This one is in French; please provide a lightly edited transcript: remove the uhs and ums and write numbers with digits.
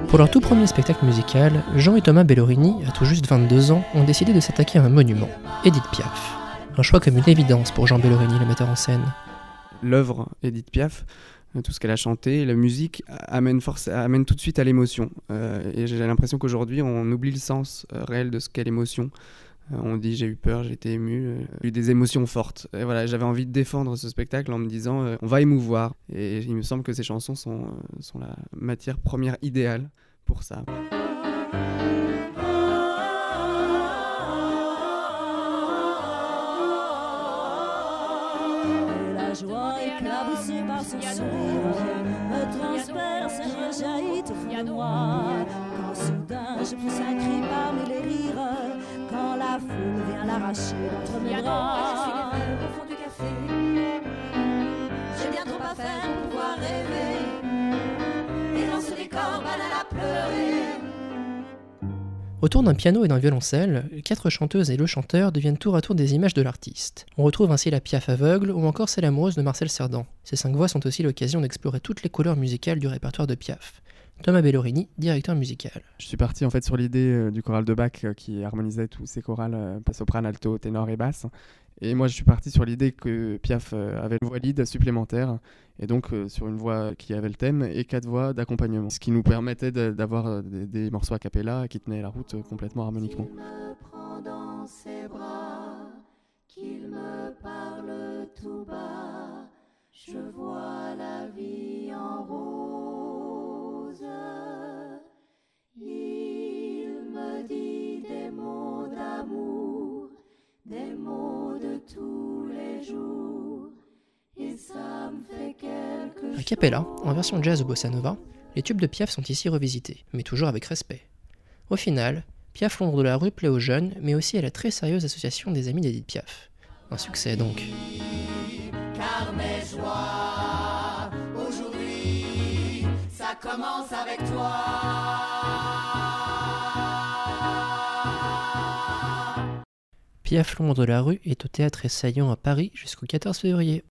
Pour leur tout premier spectacle musical, Jean et Thomas Bellorini, à tout juste 22 ans, ont décidé de s'attaquer à un monument, Édith Piaf. Un choix comme une évidence pour Jean Bellorini, le metteur en scène. L'œuvre Édith Piaf, tout ce qu'elle a chanté, la musique amène tout de suite à l'émotion. Et j'ai l'impression qu'aujourd'hui, on oublie le sens réel de ce qu'est l'émotion. On dit j'ai eu peur, j'ai été ému, j'ai eu des émotions fortes. Et voilà, j'avais envie de défendre ce spectacle en me disant on va émouvoir. Et il me semble que ces chansons sont la matière première idéale pour ça. La joie éclaboussée par son sourire me transperce et rejaillit au fond de moi. Quand soudain je pousse un cri parmi les rires, quand la foule vient l'arracher entre mes bras. Je suis les feuilles au fond du café, j'ai bien trop à faire pour pouvoir rêver, et dans ce décor banal à pleurer. Autour d'un piano et d'un violoncelle, les 4 chanteuses et le chanteur deviennent tour à tour des images de l'artiste. On retrouve ainsi la Piaf aveugle ou encore celle amoureuse de Marcel Cerdan. Ces 5 voix sont aussi l'occasion d'explorer toutes les couleurs musicales du répertoire de Piaf. Thomas Bellorini, directeur musical. Je suis parti en fait sur l'idée du choral de Bach qui harmonisait tous ces chorales, soprane, alto, ténor et basse. Et moi je suis parti sur l'idée que Piaf avait une voix lead supplémentaire et donc sur une voix qui avait le thème et 4 voix d'accompagnement. Ce qui nous permettait d'avoir des morceaux a cappella qui tenaient la route complètement harmoniquement. Il me prend dans ses bras, qu'il me parle tout bas, je vois la vie en rose. Il me dit des mots d'amour, des mots de tous les jours, et ça me fait quelque chose. A cappella, en version jazz ou bossa nova, les tubes de Piaf sont ici revisités, mais toujours avec respect. Au final, Piaf l'ombre de la rue plaît aux jeunes, mais aussi à la très sérieuse association des amis d'Édith Piaf. Un succès donc. Car mes joies, aujourd'hui, ça commence avec toi. Piaf l'ombre de la rue est au théâtre Essaillant à Paris jusqu'au 14 février.